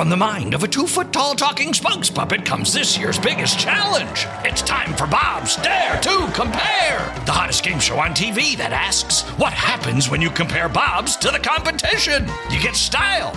From the mind of a 2-foot-tall talking spokes puppet comes this year's biggest challenge. It's time for Bob's Dare to Compare, the hottest game show on TV that asks, what happens when you compare Bob's to the competition? You get style.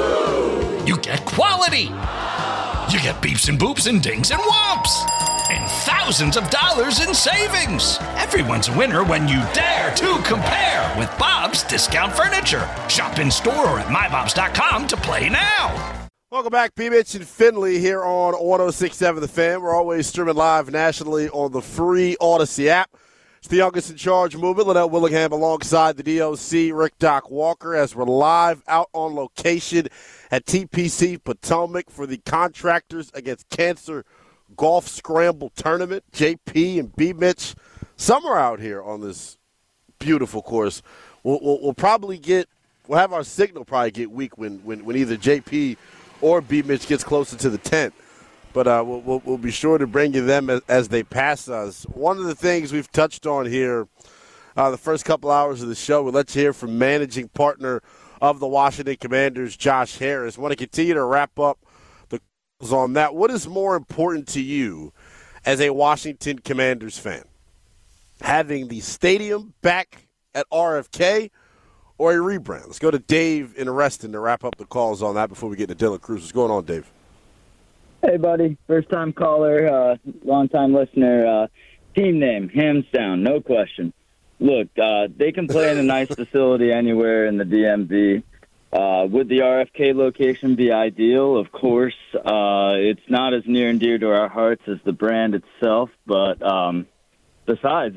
You get quality. You get beeps and boops and dings and whomps. And thousands of dollars in savings. Everyone's a winner when you dare to compare with Bob's Discount Furniture. Shop in store or at mybobs.com to play now. Welcome back, P-Mitch and Finley here on 106.7 The Fan. We're always streaming live nationally on the free Odyssey app. It's the Youngest in Charge movement. Linnell Willingham alongside the DOC, Rick Doc Walker, as we're live out on location at TPC Potomac for the Contractors Against Cancer Golf Scramble Tournament. JP and B-Mitch, summer out here on this beautiful course. We'll probably we'll have our signal probably get weak when either JP or B-Mitch gets closer to the tent. But we'll be sure to bring you them as they pass us. One of the things we've touched on here the first couple hours of the show, we'll let you hear from managing partner of the Washington Commanders, Josh Harris. I want to continue to wrap up the calls on that. What is more important to you as a Washington Commanders fan? Having the stadium back at RFK or a rebrand? Let's go to Dave in Reston to wrap up the calls on that before we get to Dylan Cruz. What's going on, Dave? Hey, buddy. First-time caller, long-time listener. Team name, hands down, no question. Look, they can play in a nice facility anywhere in the DMV. Would the RFK location be ideal? Of course. It's not as near and dear to our hearts as the brand itself, but besides,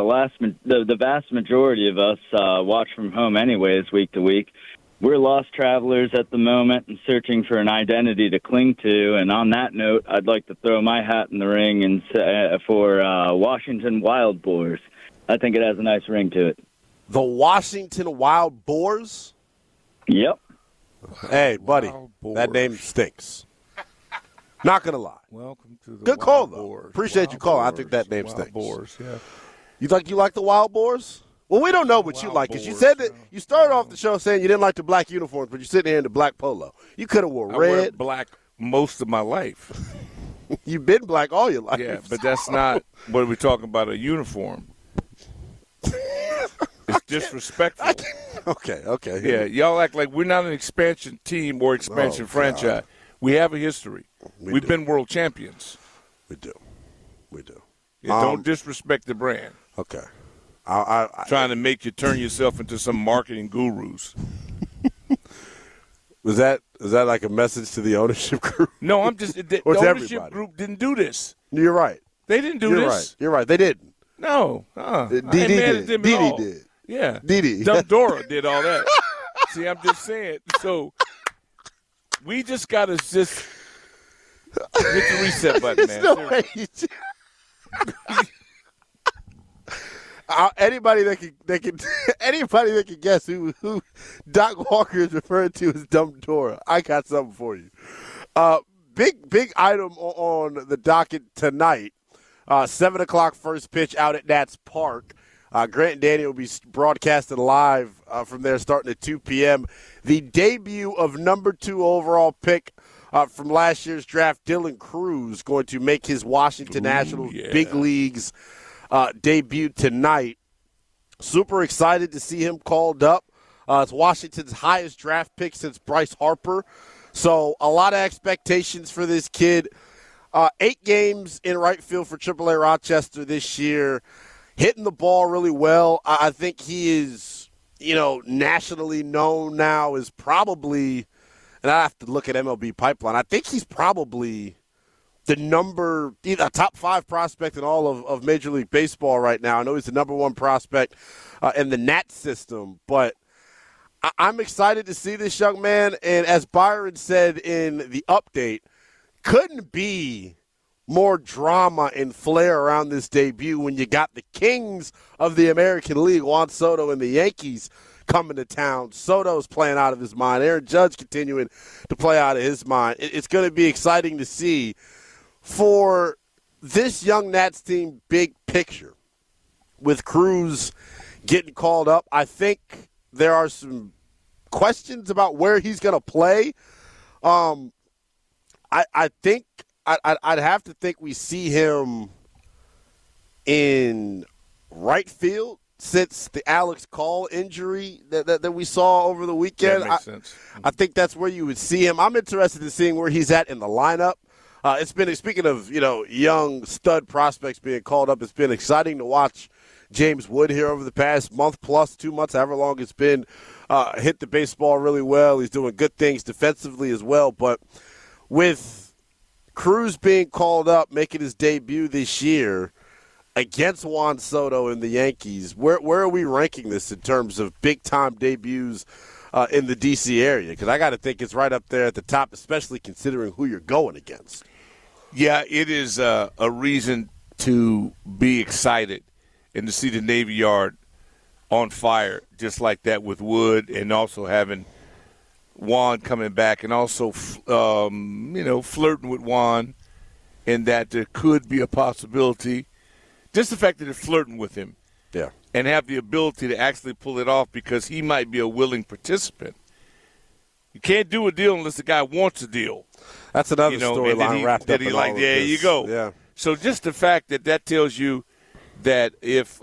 the vast majority of us watch from home anyways, week to week. We're lost travelers at the moment and searching for an identity to cling to. And on that note, I'd like to throw my hat in the ring and for Washington Wild Boars. I think it has a nice ring to it. The Washington Wild Boars? Yep. Hey, buddy, that name stinks. Not going to lie. Welcome to the Good Wild call, though. Boars. Appreciate Wild you calling. Boars. I think that name Wild stinks. Boars, yeah. You like the Wild Boars? Well, we don't know what you like because you said that you started off the show saying you didn't like the black uniforms, but you're sitting here in the black polo. You could have wore I wear red. black most of my life. You've been black all your life. Yeah, but that's not what we're talking about, a uniform. It's disrespectful. Okay. Yeah, y'all act like we're not an expansion team or expansion franchise. We have a history. We've been world champions. We do. Yeah, don't disrespect the brand. Okay. Trying to make you turn yourself into some marketing gurus. Was that like a message to the ownership group? No, I'm just the ownership group didn't do this. You're right. They didn't do this. You're right. They didn't. No. Didi did. Yeah. Didi. Dumb Dora did all that. See, I'm just saying. So we just got to hit the reset button, man. No way. Anybody that can guess who Doc Walker is referring to as Dumb Dora, I got something for you. Big item on the docket tonight. 7 o'clock first pitch out at Nats Park. Grant and Danny will be broadcasting live from there starting at 2 p.m. The debut of number 2 overall pick from last year's draft, Dylan Cruz, going to make his Washington Nationals big leagues debut tonight. Super excited to see him called up. It's Washington's highest draft pick since Bryce Harper. So a lot of expectations for this kid. 8 games in right field for AAA Rochester this year. Hitting the ball really well. I think he is, nationally known now as probably, and I have to look at MLB Pipeline, I think he's probably the top 5 prospect in all of Major League Baseball right now. I know he's the number 1 prospect in the Nats system, but I'm excited to see this young man. And as Byron said in the update, couldn't be more drama and flair around this debut when you got the kings of the American League, Juan Soto and the Yankees, coming to town. Soto's playing out of his mind. Aaron Judge continuing to play out of his mind. It's going to be exciting to see for this young Nats team, big picture. With Cruz getting called up, I think there are some questions about where he's going to play. I think I'd have to think we see him in right field since the Alex Call injury that we saw over the weekend. That makes sense. I think that's where you would see him. I'm interested in seeing where he's at in the lineup. It's been, speaking of young stud prospects being called up, it's been exciting to watch James Wood here over the past month plus 2 months, however long it's been. Hit the baseball really well. He's doing good things defensively as well. But with Cruz being called up, making his debut this year against Juan Soto and the Yankees, where are we ranking this in terms of big-time debuts in the D.C. area? Because I got to think it's right up there at the top, especially considering who you're going against. Yeah, it is a reason to be excited and to see the Navy Yard on fire just like that with Wood, and also having Juan coming back, and also flirting with Juan, and that there could be a possibility. Just the fact that they're flirting with him, yeah, and have the ability to actually pull it off because he might be a willing participant. You can't do a deal unless the guy wants a deal. That's another storyline wrapped up in all of there this. You go. Yeah. So just the fact that tells you that if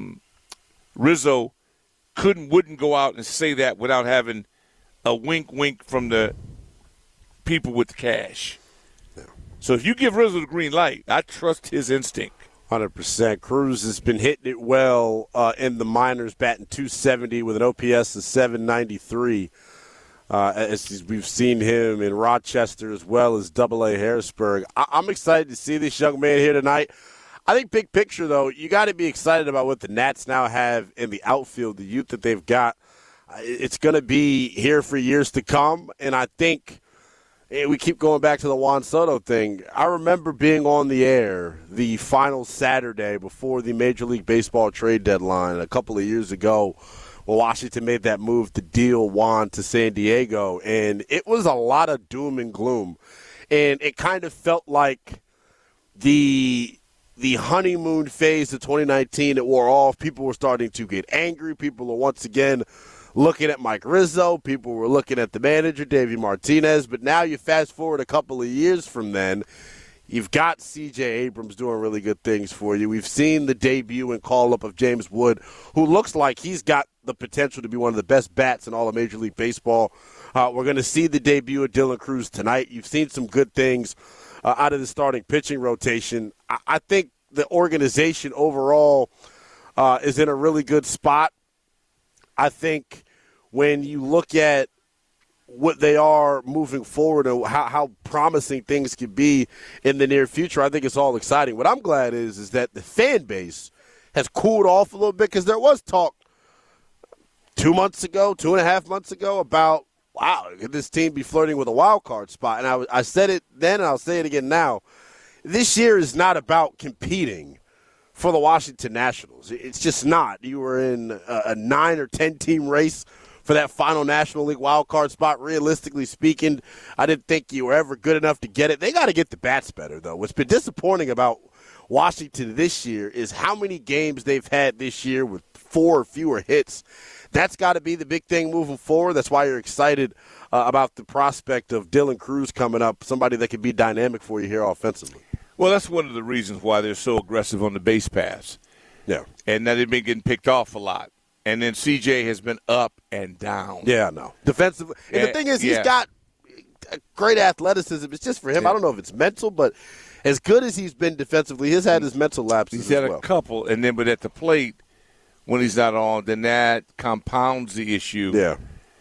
Rizzo wouldn't go out and say that without having a wink from the people with the cash. Yeah. So if you give Rizzo the green light, I trust his instinct. 100%. Cruz has been hitting it well in the minors, batting .270 with an OPS of .793. As we've seen him in Rochester as well as AA Harrisburg. I'm excited to see this young man here tonight. I think big picture, though, you got to be excited about what the Nats now have in the outfield, the youth that they've got. It's going to be here for years to come, and I think we keep going back to the Juan Soto thing. I remember being on the air the final Saturday before the Major League Baseball trade deadline a couple of years ago when Washington made that move to deal Juan to San Diego, and it was a lot of doom and gloom. And it kind of felt like the honeymoon phase of 2019, it wore off. People were starting to get angry. People were once again looking at Mike Rizzo. People were looking at the manager, Davey Martinez. But now you fast forward a couple of years from then, you've got C.J. Abrams doing really good things for you. We've seen the debut and call-up of James Wood, who looks like he's got the potential to be one of the best bats in all of Major League Baseball. We're going to see the debut of Dylan Cruz tonight. You've seen some good things out of the starting pitching rotation. I think the organization overall is in a really good spot. I think when you look at what they are moving forward and how promising things could be in the near future, I think it's all exciting. What I'm glad is that the fan base has cooled off a little bit, because there was talk 2 months ago, 2.5 months ago, about, wow, could this team be flirting with a wild card spot? And I said it then, and I'll say it again now. This year is not about competing for the Washington Nationals. It's just not. You were in a 9 or 10 team race for that final National League wild card spot. Realistically speaking, I didn't think you were ever good enough to get it. They got to get the bats better, though. What's been disappointing about Washington this year is how many games they've had this year with 4 or fewer hits. That's got to be the big thing moving forward. That's why you're excited about the prospect of Dylan Cruz coming up, somebody that can be dynamic for you here offensively. Well, that's one of the reasons why they're so aggressive on the base pass. Yeah. And that they've been getting picked off a lot. And then CJ has been up and down. Yeah, no. Defensively. And the thing is, he's got great athleticism. It's just for him. I don't know if it's mental, but as good as he's been defensively, he's had his mental lapses He's had as well. a couple. And then, but at the plate, when he's not on, then that compounds the issue. Yeah.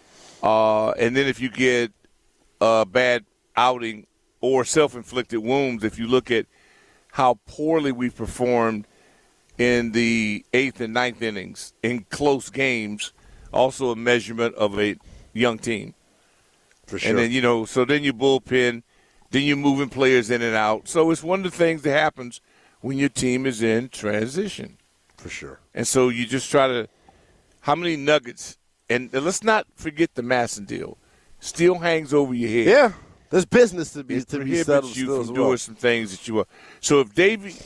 And then if you get a bad outing or self-inflicted wounds, if you look at how poorly we've performed in the 8th and 9th innings in close games, also a measurement of a young team. For sure. And then, so then you bullpen, then you're moving players in and out. So it's one of the things that happens when your team is in transition. For sure. And so you just try to – how many nuggets – and let's not forget the Masson deal. Still hangs over your head. Yeah. There's business to be settled prohibits you still from as well. doing some things that you are. So if Davey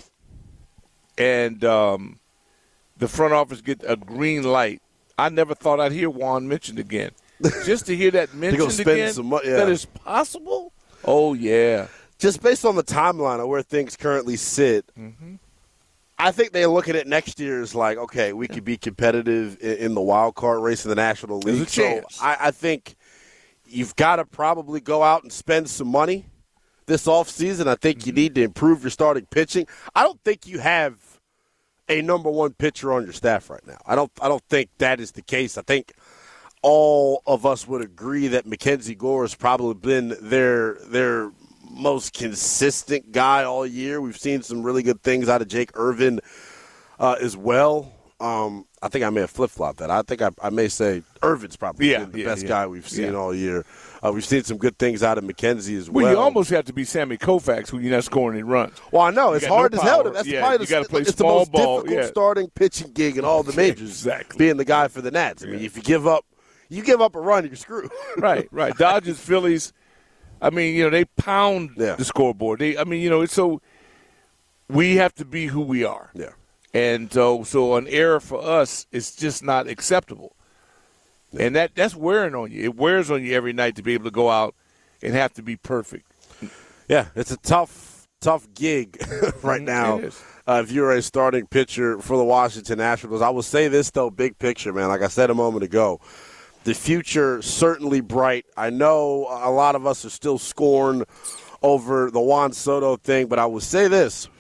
and the front office get a green light, I never thought I'd hear Juan mentioned again. just to hear that mentioned again, that is possible. Oh, yeah. Just based on the timeline of where things currently sit, I think they're looking at next year as like, okay, we could be competitive in the wild card race in the National League. There's a chance. So I think you've got to probably go out and spend some money this offseason. I think you need to improve your starting pitching. I don't think you have a number one pitcher on your staff right now. I don't think that is the case. I think all of us would agree that Mackenzie Gore has probably been their most consistent guy all year. We've seen some really good things out of Jake Irvin as well. I think I may have flip-flopped that. I think I may say Irvin's probably been the best guy we've seen all year. We've seen some good things out of Mackenzie as well. Well, you almost have to be Sammy Koufax when you're not scoring any runs. Well, I know. It's hard as hell. That's probably the most ball. difficult starting pitching gig in all the majors, being the guy for the Nats. I mean, if you give up a run, you're screwed. Right. Dodgers, Phillies, I mean, they pound the scoreboard. So we have to be who we are. Yeah. And so an error for us is just not acceptable. Yeah. And that's wearing on you. It wears on you every night to be able to go out and have to be perfect. Yeah, it's a tough gig right now. If you're a starting pitcher for the Washington Nationals. I will say this, though, big picture, man. Like I said a moment ago, the future certainly bright. I know a lot of us are still scorned over the Juan Soto thing, but I will say this.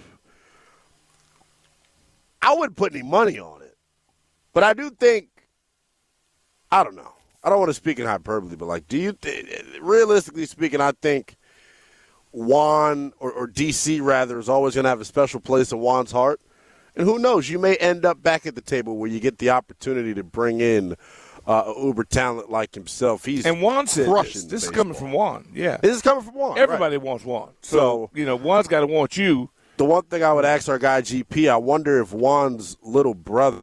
I wouldn't put any money on it. But I do think, I don't know. I don't want to speak in hyperbole, but realistically speaking, I think Juan or DC rather is always going to have a special place in Juan's heart. And who knows, you may end up back at the table where you get the opportunity to bring in an uber talent like himself. And Juan said this is coming from Juan. Yeah. This is coming from Juan. Everybody wants Juan. So, Juan's got to want you. The one thing I would ask our guy GP, I wonder if Juan's little brother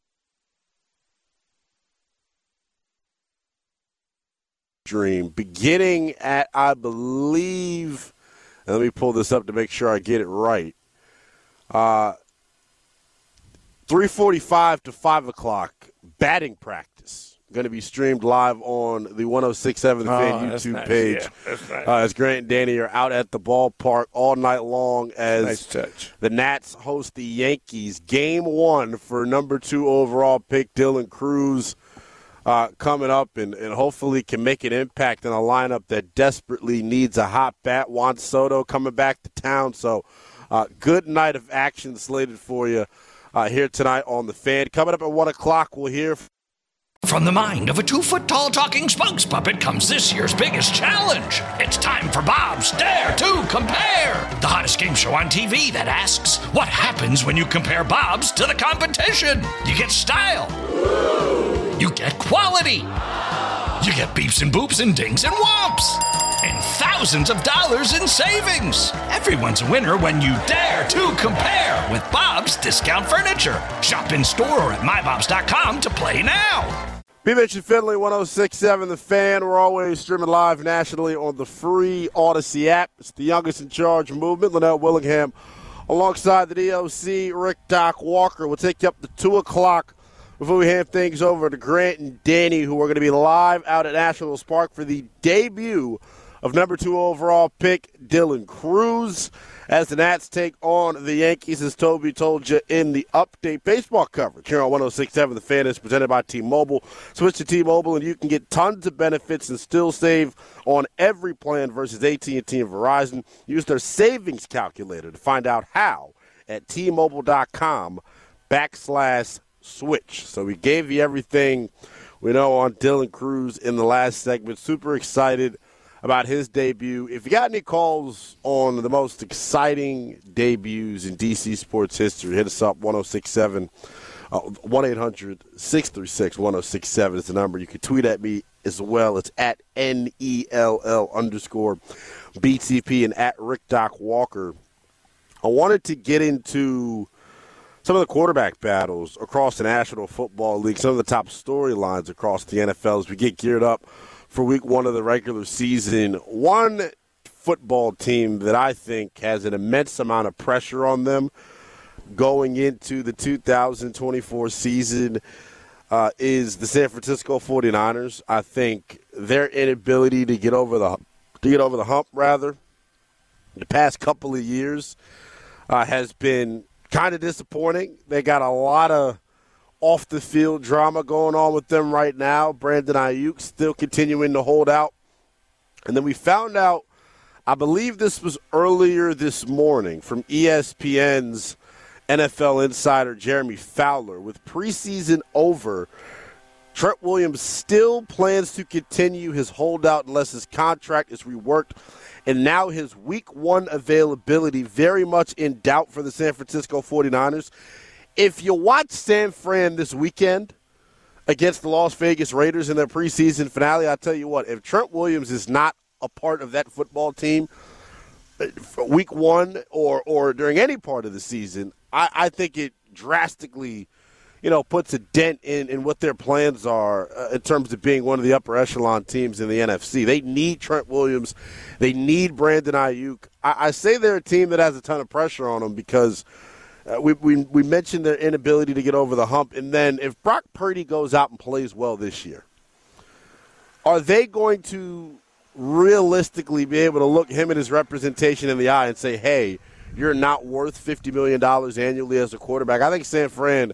dream, beginning at, I believe, and let me pull this up to make sure I get it right, 3:45 to 5 o'clock, batting practice. Going to be streamed live on the 106.7 The Fan YouTube page. Yeah, that's nice. As Grant and Danny are out at the ballpark all night long as the Nats host the Yankees. Game 1 for number 2 overall pick Dylan Cruz coming up and hopefully can make an impact in a lineup that desperately needs a hot bat. Juan Soto coming back to town. So good night of action slated for you here tonight on The Fan. Coming up at 1 o'clock, we'll hear from the mind of a 2-foot-tall talking spokes puppet comes this year's biggest challenge. It's time for Bob's Dare to Compare, the hottest game show on TV that asks, what happens when you compare Bob's to the competition? You get style. You get quality. You get beeps and boops and dings and whomps. And thousands of dollars in savings. Everyone's a winner when you dare to compare with Bob's Discount Furniture. Shop in store or at mybobs.com to play now. B. Mitch and Finley, 106.7 The Fan. We're always streaming live nationally on the free Odyssey app. It's the youngest in charge movement, Linnell Willingham, alongside the DOC, Rick Doc Walker. We'll take you up to 2 o'clock before we hand things over to Grant and Danny, who are going to be live out at Nationals Park for the debut of number 2 overall pick Dylan Cruz as the Nats take on the Yankees, as Toby told you in the update. Baseball coverage here on 106.7 The Fan is presented by T-Mobile. Switch to T-Mobile and you can get tons of benefits and still save on every plan versus AT&T and Verizon. Use their savings calculator to find out how at T-Mobile.com/switch. So we gave you everything we know on Dylan Cruz in the last segment. Super excited about his debut. If you got any calls on the most exciting debuts in DC sports history, hit us up, 106.7, 1-800-636-1067 is the number. You can tweet at me as well. It's at NELL_BTP and at Rick Doc Walker. I wanted to get into some of the quarterback battles across the National Football League, some of the top storylines across the NFL as we get geared up for week 1 of the regular season. One football team that I think has an immense amount of pressure on them going into the 2024 season is the San Francisco 49ers. I think their inability to get over the hump, rather, the past couple of years has been kind of disappointing. They got a lot of off-the-field drama going on with them right now. Brandon Ayuk still continuing to hold out. And then we found out, I believe this was earlier this morning, from ESPN's NFL insider Jeremy Fowler, with preseason over, Trent Williams still plans to continue his holdout unless his contract is reworked. And now his week 1 availability very much in doubt for the San Francisco 49ers. If you watch San Fran this weekend against the Las Vegas Raiders in their preseason finale, I tell you what, if Trent Williams is not a part of that football team for week 1 or during any part of the season, I think it drastically, puts a dent in what their plans are in terms of being one of the upper echelon teams in the NFC. They need Trent Williams. They need Brandon Ayuk. I say they're a team that has a ton of pressure on them because we mentioned their inability to get over the hump. And then if Brock Purdy goes out and plays well this year, are they going to realistically be able to look him and his representation in the eye and say, hey, you're not worth $50 million annually as a quarterback? I think San Fran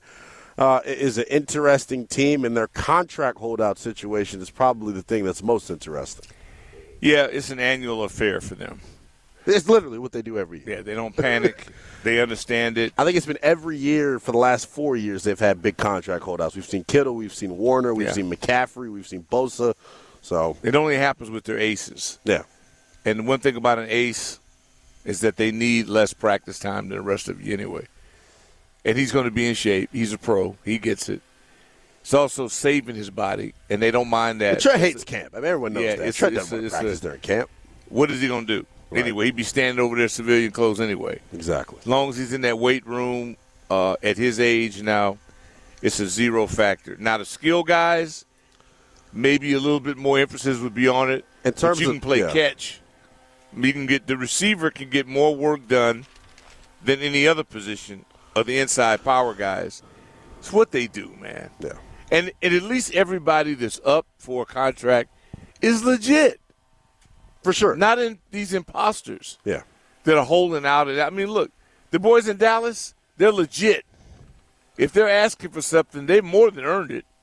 is an interesting team, and their contract holdout situation is probably the thing that's most interesting. Yeah, it's an annual affair for them. It's literally what they do every year. Yeah, they don't panic. They understand it. I think it's been every year for the last 4 years they've had big contract holdouts. We've seen Kittle, we've seen Warner, we've seen McCaffrey, we've seen Bosa. So it only happens with their aces. Yeah. And the one thing about an ace is that they need less practice time than the rest of you anyway. And he's going to be in shape. He's a pro. He gets it. It's also saving his body, and they don't mind that. But Trent hates camp. I mean, everyone knows that. Trent doesn't practice during camp. What is he going to do? Right. Anyway, he'd be standing over there civilian clothes anyway. Exactly. As long as he's in that weight room at his age now, it's a zero factor. Now, the skill guys, maybe a little bit more emphasis would be on it. In terms but you can play catch. You can get the receiver can get more work done than any other position of the inside power guys. It's what they do, man. Yeah. And at least everybody that's up for a contract is legit. For sure. Not in these imposters. Yeah. That are holding out. I mean, look, the boys in Dallas, they're legit. If they're asking for something, they've more than earned it.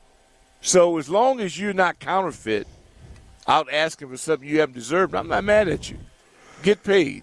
So as long as you're not counterfeit, out asking for something you haven't deserved, I'm not mad at you. Get paid.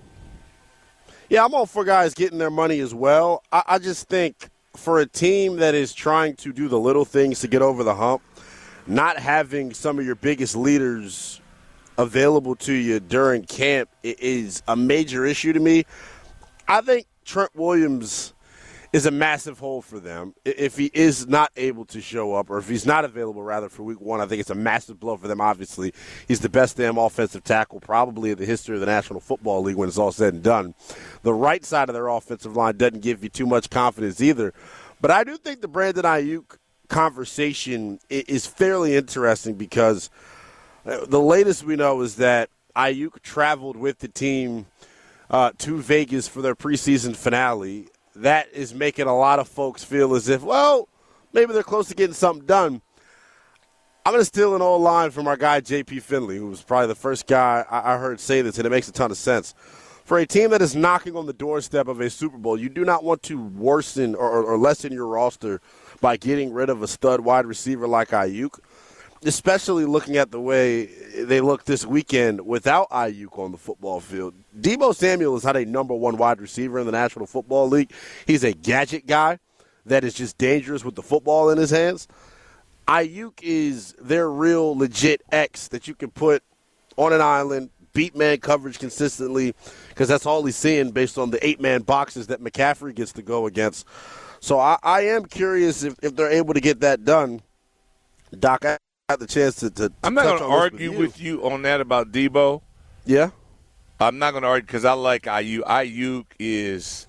Yeah, I'm all for guys getting their money as well. I just think for a team that is trying to do the little things to get over the hump, not having some of your biggest leaders available to you during camp is a major issue to me. I think Trent Williams is a massive hole for them. If he is not able to show up, or if he's not available, rather, for week 1, I think it's a massive blow for them, obviously. He's the best damn offensive tackle probably in the history of the National Football League when it's all said and done. The right side of their offensive line doesn't give you too much confidence either. But I do think the Brandon Ayuk conversation is fairly interesting because the latest we know is that Ayuk traveled with the team to Vegas for their preseason finale. That is making a lot of folks feel as if, well, maybe they're close to getting something done. I'm going to steal an old line from our guy J.P. Finley, who was probably the first guy I heard say this, and it makes a ton of sense. For a team that is knocking on the doorstep of a Super Bowl, you do not want to worsen or lessen your roster by getting rid of a stud wide receiver like Ayuk, especially looking at the way they look this weekend without Ayuk on the football field. Deebo Samuel is not a number 1 wide receiver in the National Football League. He's a gadget guy that is just dangerous with the football in his hands. Ayuk is their real legit X that you can put on an island, beat man coverage consistently, because that's all he's seeing based on the 8-man boxes that McCaffrey gets to go against. So I am curious if they're able to get that done. Doc, I had the chance to I'm not going to argue with you on that about Debo. Yeah? I'm not going to argue because I like Ayuk. Ayuk is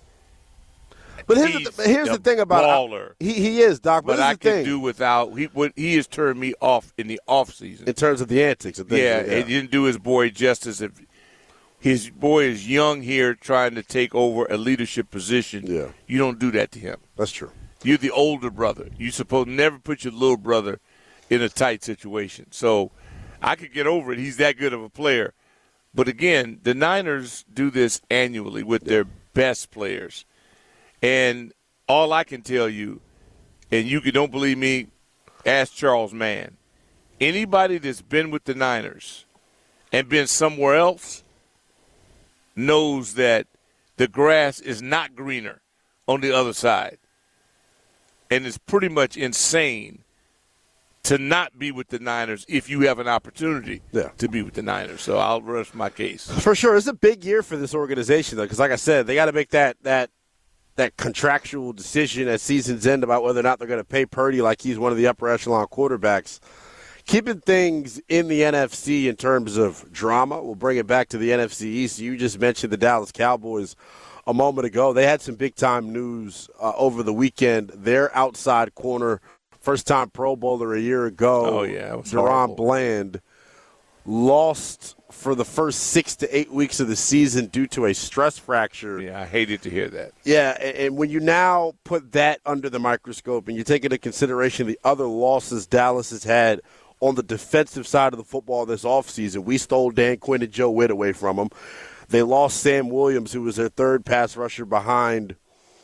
But here's the thing about baller. He is, Doc, but I can do without he has turned me off in the off season. In terms of the antics and things. Yeah, he didn't do his boy justice. If his boy is young here trying to take over a leadership position, you don't do that to him. That's true. You're the older brother. You're supposed to never put your little brother in a tight situation. So I could get over it. He's that good of a player. But, again, the Niners do this annually with their best players. And all I can tell you, and you don't believe me, ask Charles Mann. Anybody that's been with the Niners and been somewhere else knows that the grass is not greener on the other side. And it's pretty much insane to not be with the Niners if you have an opportunity to be with the Niners. So I'll rest my case. For sure. It's a big year for this organization, though, because like I said, they got to make that contractual decision at season's end about whether or not they're going to pay Purdy like he's one of the upper echelon quarterbacks. Keeping things in the NFC in terms of drama, we'll bring it back to the NFC East. You just mentioned the Dallas Cowboys a moment ago. They had some big-time news over the weekend. Their outside corner, first-time Pro Bowler a year ago, Deron Bland, lost for the first 6 to 8 weeks of the season due to a stress fracture. Yeah, I hated to hear that. Yeah, and when you now put that under the microscope and you take into consideration the other losses Dallas has had on the defensive side of the football this offseason, we stole Dan Quinn and Joe Witt away from them. They lost Sam Williams, who was their third pass rusher behind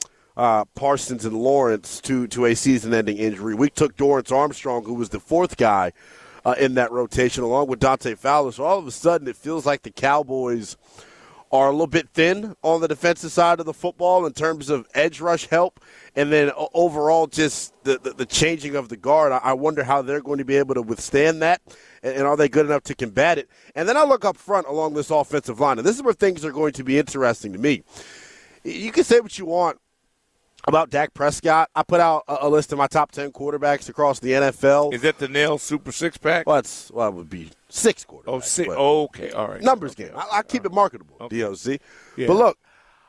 Parsons and Lawrence to a season-ending injury. We took Dorrance Armstrong, who was the fourth guy in that rotation, along with Dante Fowler. So all of a sudden it feels like the Cowboys are a little bit thin on the defensive side of the football in terms of edge rush help. And then overall just the changing of the guard. I wonder how they're going to be able to withstand that, and are they good enough to combat it? And then I look up front along this offensive line, and this is where things are going to be interesting to me. You can say what you want about Dak Prescott. I put out a list of my top 10 quarterbacks across the NFL. Is that the Nail Super Six-Pack? Well, it would be 6 quarterbacks. Oh, 6. Okay, all right. Numbers game. I keep it marketable, DOC. Yeah. But look,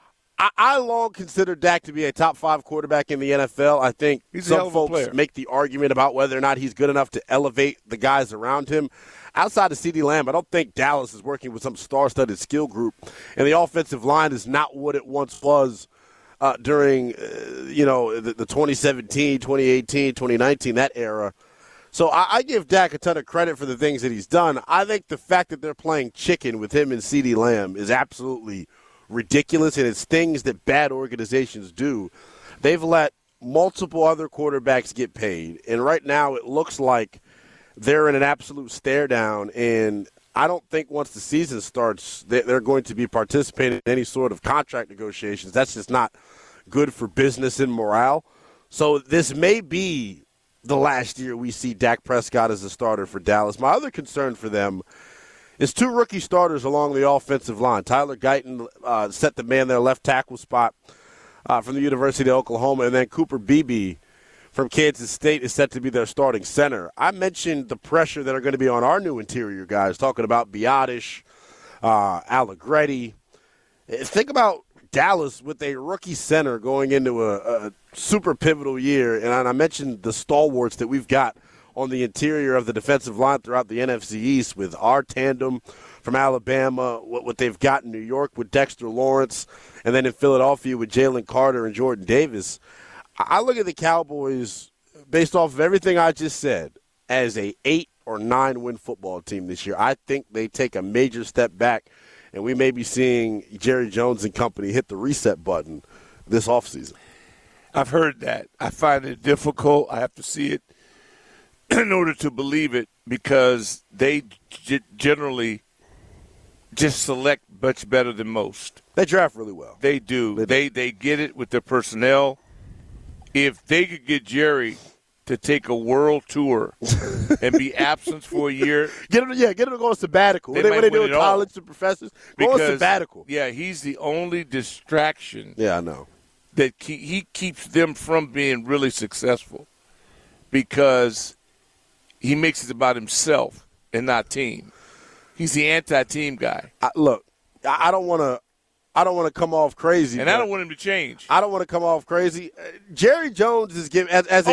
I long considered Dak to be a top 5 quarterback in the NFL. I think some folks make the argument about whether or not he's good enough to elevate the guys around him. Outside of CeeDee Lamb, I don't think Dallas is working with some star-studded skill group, and the offensive line is not what it once was during, the 2017, 2018, 2019, that era. So I give Dak a ton of credit for the things that he's done. I think the fact that they're playing chicken with him and CeeDee Lamb is absolutely ridiculous, and it's things that bad organizations do. They've let multiple other quarterbacks get paid, and right now it looks like they're in an absolute stare down, and I don't think once the season starts they're going to be participating in any sort of contract negotiations. That's just not good for business and morale. So this may be the last year we see Dak Prescott as a starter for Dallas. My other concern for them is 2 rookie starters along the offensive line. Tyler Guyton set the man their left tackle spot from the University of Oklahoma, and then Cooper Beebe from Kansas State is set to be their starting center. I mentioned the pressure that are going to be on our new interior guys, talking about Biadasz, Allegretti. Think about Dallas with a rookie center going into a super pivotal year, and I mentioned the stalwarts that we've got on the interior of the defensive line throughout the NFC East with our tandem from Alabama, what they've got in New York with Dexter Lawrence, and then in Philadelphia with Jalen Carter and Jordan Davis. I look at the Cowboys, based off of everything I just said, as a 8 or 9 win football team this year. I think they take a major step back, and we may be seeing Jerry Jones and company hit the reset button this offseason. I've heard that. I find it difficult. I have to see it in order to believe it, because they generally just select much better than most. They draft really well. They do. They get it with their personnel. If they could get Jerry to take a world tour and be absent for a year. Get him to go on sabbatical. What they do in college to professors? Go on sabbatical. Yeah, he's the only distraction. Yeah, I know. That he keeps them from being really successful, because he makes it about himself and not team. He's the anti-team guy. I don't want to come off crazy. And I don't want him to change. I don't want to come off crazy. Jerry Jones is giving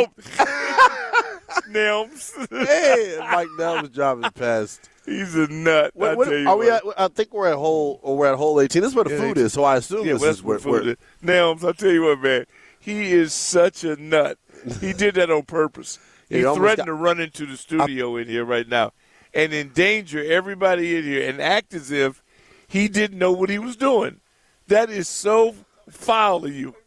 Nelms. Hey, Mike Nelms' job is passed. He's a nut. I think we're at hole 18. This is where the food is, so I assume this is where food is. Nelms, I'll tell you what, man. He is such a nut. He did that on purpose. He threatened to run into the studio in here right now and endanger everybody in here and act as if he didn't know what he was doing. That is so foul of you.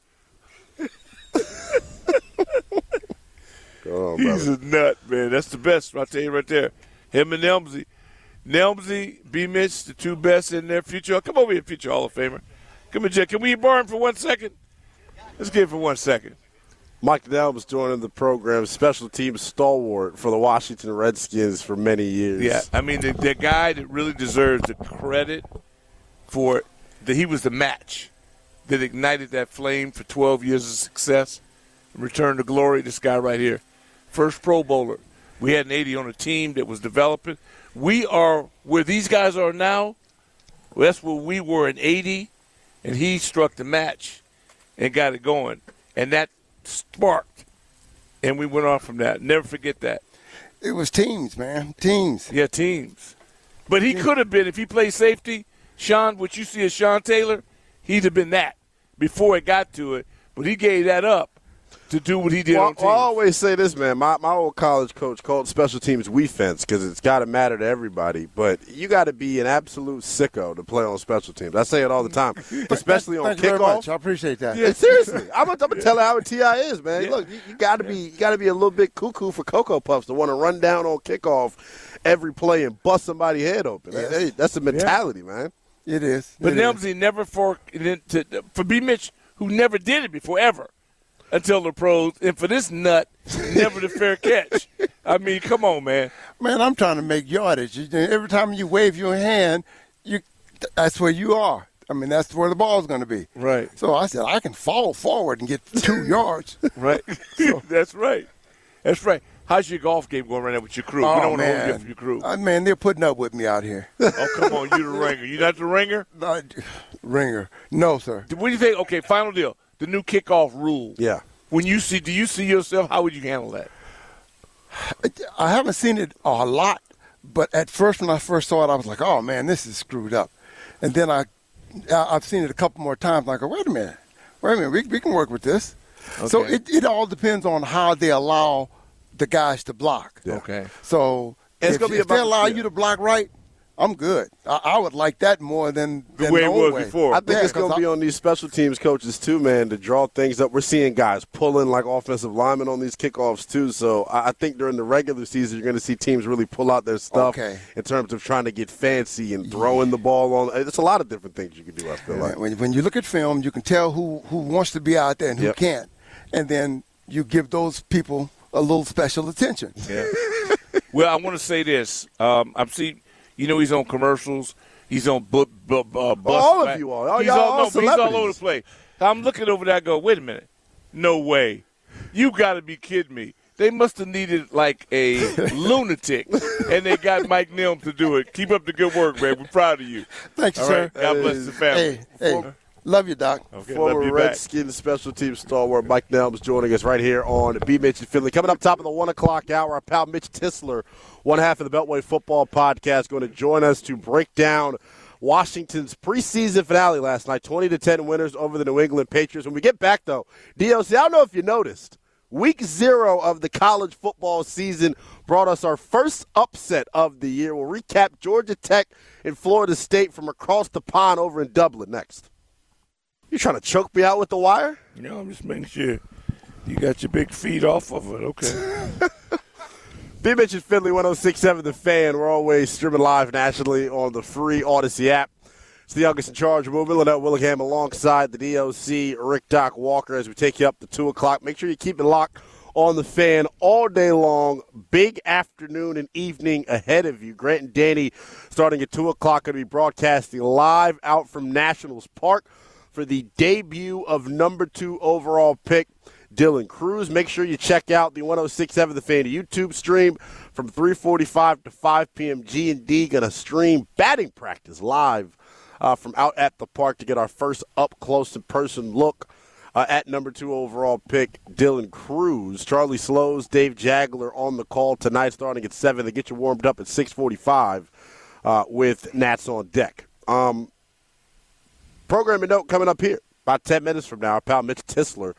He's a nut, man. That's the best, I'll tell you right there. Him and Nelmsy. Nelmsy, B. Mitch, the two best in their future. Come over here, future Hall of Famer. Come here, Jeff. Can we borrow him for 1 second? Let's get him for 1 second. Mike Nelms joining the program, special teams stalwart for the Washington Redskins for many years. Yeah, I mean, the guy that really deserves the credit for that he was the match that ignited that flame for 12 years of success and return to glory, this guy right here. First Pro Bowler. We had an 80 on a team that was developing. We are where these guys are now. Well, that's where we were in 80, and he struck the match and got it going. And that sparked, and we went on from that. Never forget that. It was teams, man. Teams. Yeah, teams. But he could have been, if he played safety, Sean, what you see as Sean Taylor, he'd have been that before it got to it. But he gave that up to do what he did on teams. I always say this, man. My old college coach called special teams we-fence because it's got to matter to everybody. But you got to be an absolute sicko to play on special teams. I say it all the time, especially on Thank you very kickoff. much. I appreciate that. Yeah, seriously, I'm gonna tell how T.I. is, man. Yeah. Look, you got to be a little bit cuckoo for Cocoa Puffs to want to run down on kickoff every play and bust somebody's head open. Yes. Hey, that's the mentality, man. It is. But It is. Nelmsy never for B. Mitch, who never did it before, ever, until the pros, and for this nut, never the fair catch. I mean, come on, man. Man, I'm trying to make yardage. Every time you wave your hand, that's where you are. I mean, that's where the ball's going to be. Right. So I said, I can fall forward and get 2 yards. Right. That's right. That's right. How's your golf game going right now with your crew? Oh, we don't want to hold man. you up for your crew. Man, they're putting up with me out here. Oh, come on. You the ringer. You not the ringer? Ringer. No, sir. What do you think? Okay, final deal. The new kickoff rule. Yeah. Do you see yourself? How would you handle that? I haven't seen it a lot, but at first when I first saw it, I was like, oh, man, this is screwed up. And then I've seen it a couple more times. And I go, wait a minute. We can work with this. Okay. So it all depends on how they allow the guys to block. Yeah. Okay. So And it's if, gonna be if they about- allow yeah. you to block right, I'm good. I would like that more than The way it old was before. I think Yeah, it's going to 'cause be on these special teams coaches too, man, to draw things up. We're seeing guys pulling like offensive linemen on these kickoffs too. So I think during the regular season, you're going to see teams really pull out their stuff in terms of trying to get fancy and throwing the ball on. It's a lot of different things you can do, I feel like. When you look at film, you can tell who wants to be out there and who Yep. can't. And then you give those people a little special attention. Yeah. Well, I want to say this. I'm seeing, he's on commercials. He's on bus. All of you are. He's Y'all all all no, but he's all celebrities. over the place. I'm looking over there. I go, wait a minute. No way. You got to be kidding me. They must have needed like a lunatic, and they got Mike Nelms to do it. Keep up the good work, man. We're proud of you. Thank you, All sir. right. God bless the family. Hey, love you, Doc. Okay, love Former you back. Redskins special teams stalwart Mike Nelms joining us right here on B. Mitch and Finley. Coming up top of the 1 o'clock hour, our pal Mitch Tisler, one half of the Beltway Football Podcast, going to join us to break down Washington's preseason finale last night, 20-10 winners over the New England Patriots. When we get back, though, DLC, I don't know if you noticed, week 0 of the college football season brought us our first upset of the year. We'll recap Georgia Tech and Florida State from across the pond over in Dublin next. You trying to choke me out with the wire? I'm just making sure you got your big feet off of it. Okay. B. Mitch and Finley, 106.7 The Fan. We're always streaming live nationally on the free Odyssey app. It's the Youngest in Charge movement. Lynette Willingham alongside the DOC, Rick Doc Walker, as we take you up to 2 o'clock. Make sure you keep it locked on The Fan all day long. Big afternoon and evening ahead of you. Grant and Danny starting at 2 o'clock going to be broadcasting live out from Nationals Park for the debut of number 2 overall pick, Dylan Cruz. Make sure you check out the 106.7 The Fan YouTube stream from 3:45 to 5 p.m. G&D going to stream batting practice live from out at the park to get our first up-close-and-person look at number 2 overall pick, Dylan Cruz. Charlie Slows, Dave Jagler on the call tonight starting at 7. They get you warmed up at 6:45 with Nats on deck. Programming note coming up here about 10 minutes from now. Our pal Mitch Tisler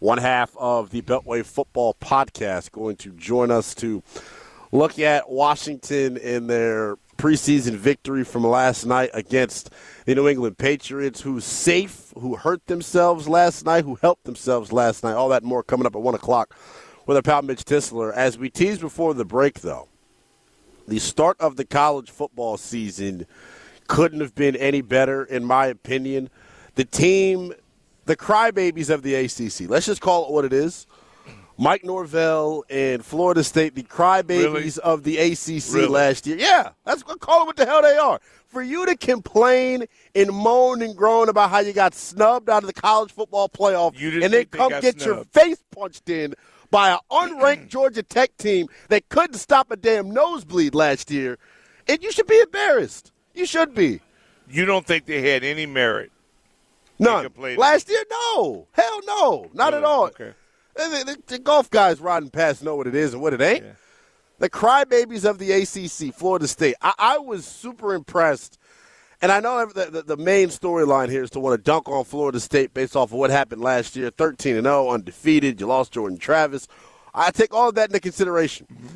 one half of the Beltway Football Podcast, going to join us to look at Washington in their preseason victory from last night against the New England Patriots, who's safe, who hurt themselves last night, who helped themselves last night. All that and more coming up at 1 o'clock with our pal Mitch Tistler. As we teased before the break, though, the start of the college football season couldn't have been any better, in my opinion. The team, the crybabies of the ACC, let's just call it what it is. Mike Norvell and Florida State, the crybabies of the ACC last year. Yeah, that's what call it what the hell they are. For you to complain and moan and groan about how you got snubbed out of the college football playoff and then come get your face punched in by an unranked Georgia Tech team that couldn't stop a damn nosebleed last year, and you should be embarrassed. You should be. You don't think they had any merit? None. Last year, no. Hell no. Not at all. Okay. The golf guys riding past know what it is and what it ain't. Yeah. The crybabies of the ACC, Florida State. I was super impressed, and I know the main storyline here is to want to dunk on Florida State based off of what happened last year, 13-0, undefeated. You lost Jordan Travis. I take all of that into consideration. Mm-hmm.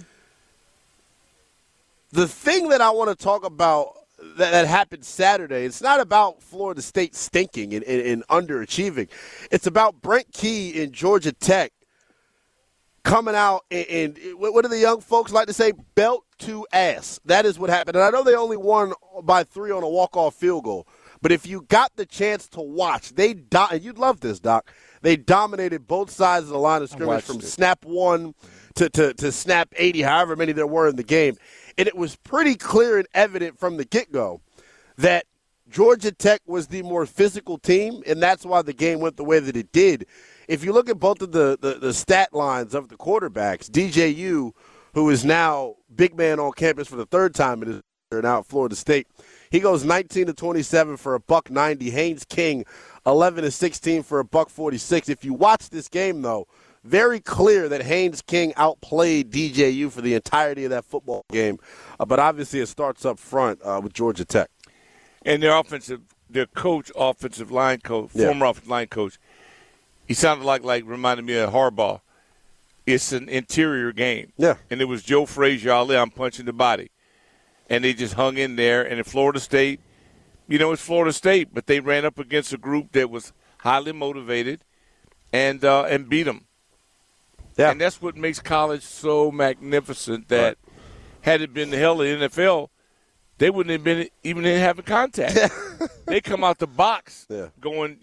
The thing that I want to talk about that happened Saturday, it's not about Florida State stinking and underachieving. It's about Brent Key and Georgia Tech coming out and what do the young folks like to say? Belt to ass. That is what happened. And I know they only won by 3 on a walk-off field goal. But if you got the chance to watch, and you'd love this, Doc, they dominated both sides of the line of scrimmage from snap 1 to snap 80, however many there were in the game. And it was pretty clear and evident from the get-go that Georgia Tech was the more physical team, and that's why the game went the way that it did. If you look at both of the stat lines of the quarterbacks, DJU, who is now big man on campus for the third time in his career now at Florida State, he goes 19-27 for $190. Haynes King, 11-16 for $146. If you watch this game, though, very clear that Haynes King outplayed DJU for the entirety of that football game. But obviously it starts up front with Georgia Tech. And their offensive line coach, former offensive line coach, he sounded reminded me of Harbaugh. It's an interior game. Yeah. And it was Joe Frazier, I'm punching the body. And they just hung in there. And in Florida State, it's Florida State, but they ran up against a group that was highly motivated and beat them. Yeah. And that's what makes college so magnificent that had it been the hell of the NFL, they wouldn't have been even having contact. They come out the box going,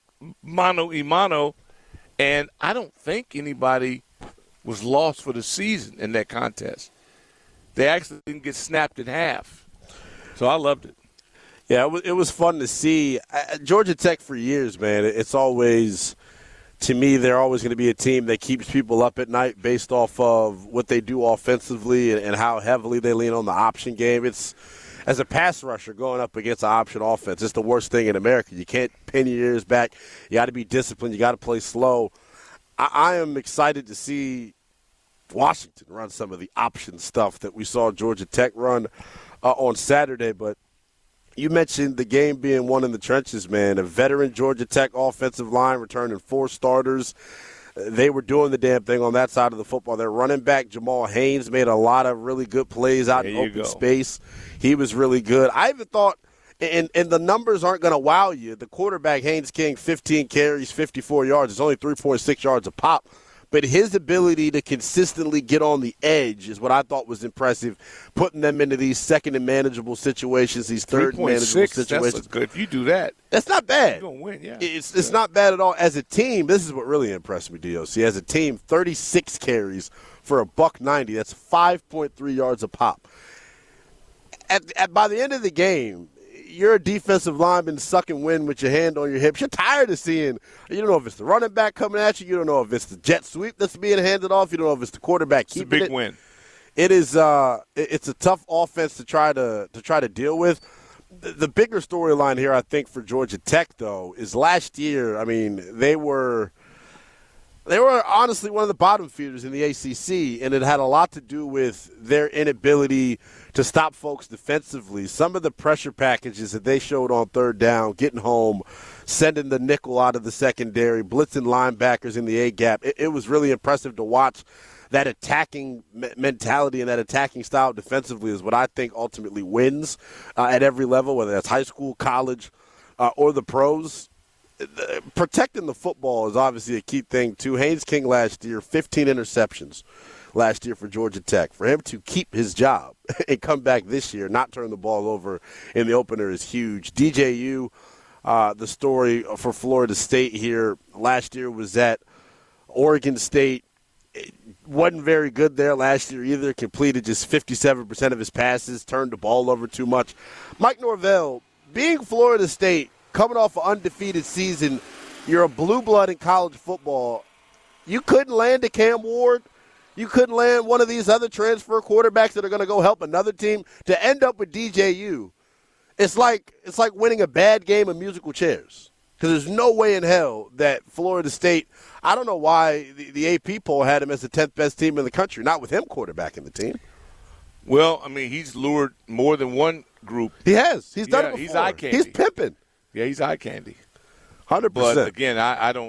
mano a mano, and I don't think anybody was lost for the season in that contest. They actually didn't get snapped in half. So I loved it. Yeah, it was fun to see. Georgia Tech for years, man, it's always – to me, they're always going to be a team that keeps people up at night based off of what they do offensively and how heavily they lean on the option game. It's, as a pass rusher going up against an option offense, it's the worst thing in America. You can't pin your ears back. You got to be disciplined. You got to play slow. I am excited to see Washington run some of the option stuff that we saw Georgia Tech run on Saturday, but you mentioned the game being won in the trenches, man. A veteran Georgia Tech offensive line returning 4 starters. They were doing the damn thing on that side of the football. Their running back, Jamal Haynes, made a lot of really good plays out in open space. He was really good. I even thought, and the numbers aren't going to wow you, the quarterback, Haynes King, 15 carries, 54 yards. It's only 3.6 yards a pop. But his ability to consistently get on the edge is what I thought was impressive, putting them into these second and manageable situations, these third and manageable situations. That's good. If you do that, that's not bad. You're going to win, yeah. It's not bad at all. As a team, this is what really impressed me, DOC. As a team, 36 carries for $190. That's 5.3 yards a pop. By the end of the game, you're a defensive lineman sucking wind with your hand on your hips. You're tired of seeing, you don't know if it's the running back coming at you. You don't know if it's the jet sweep that's being handed off. You don't know if it's the quarterback keeping it. It's a big win. It is. It's a tough offense to try to deal with. The bigger storyline here, I think, for Georgia Tech, though, is last year. I mean, they were honestly one of the bottom feeders in the ACC, and it had a lot to do with their inability to stop folks defensively. Some of the pressure packages that they showed on third down, getting home, sending the nickel out of the secondary, blitzing linebackers in the A-gap, it was really impressive to watch. That attacking mentality and that attacking style defensively is what I think ultimately wins at every level, whether that's high school, college, or the pros. Protecting the football is obviously a key thing, too. Haynes King last year, 15 interceptions last year for Georgia Tech. For him to keep his job and come back this year, not turn the ball over in the opener is huge. DJU, the story for Florida State here last year was at Oregon State. Wasn't very good there last year either. Completed just 57% of his passes, turned the ball over too much. Mike Norvell, being Florida State, coming off an undefeated season, you're a blue blood in college football. You couldn't land a Cam Ward. You couldn't land one of these other transfer quarterbacks that are going to go help another team to end up with DJU. It's like winning a bad game of musical chairs. Because there's no way in hell that Florida State, I don't know why the AP poll had him as the 10th best team in the country, not with him quarterbacking the team. Well, I mean, he's lured more than one group. He has. He's done it before. He's eye candy. He's pimping. Yeah, he's eye candy. 100%. But, again,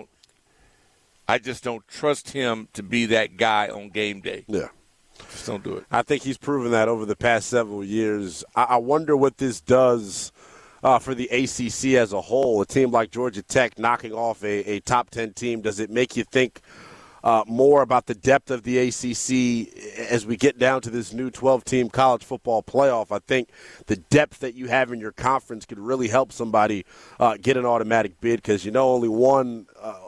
I just don't trust him to be that guy on game day. Yeah. Just don't do it. I think he's proven that over the past several years. I wonder what this does for the ACC as a whole. A team like Georgia Tech knocking off a top 10 team, does it make you think more about the depth of the ACC as we get down to this new 12-team college football playoff? I think the depth that you have in your conference could really help somebody get an automatic bid because only one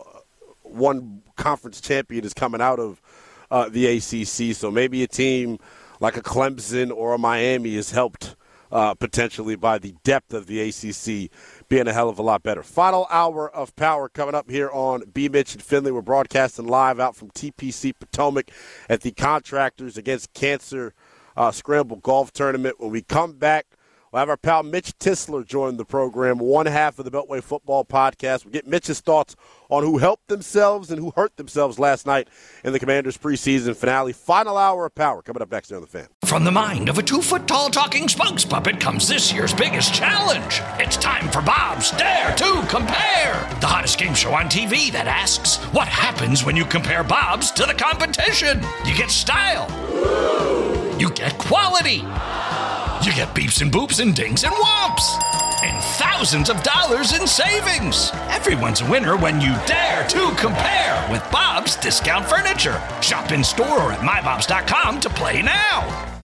conference champion is coming out of the ACC. So maybe a team like a Clemson or a Miami is helped potentially by the depth of the ACC being a hell of a lot better. Final hour of Power coming up here on B. Mitch and Finley. We're broadcasting live out from TPC Potomac at the Contractors Against Cancer Scramble Golf Tournament. When we come back, we'll have our pal Mitch Tisler join the program, one half of the Beltway Football Podcast. We'll get Mitch's thoughts on who helped themselves and who hurt themselves last night in the Commanders' preseason finale. Final hour of Power coming up next here on The Fan. From the mind of a 2-foot-tall talking spokes puppet comes this year's biggest challenge. It's time for Bob's Dare to Compare, the hottest game show on TV that asks, what happens when you compare Bob's to the competition? You get style. You get quality. You get beeps and boops and dings and whomps. And thousands of dollars in savings. Everyone's a winner when you dare to compare with Bob's Discount Furniture. Shop in store or at mybobs.com to play now.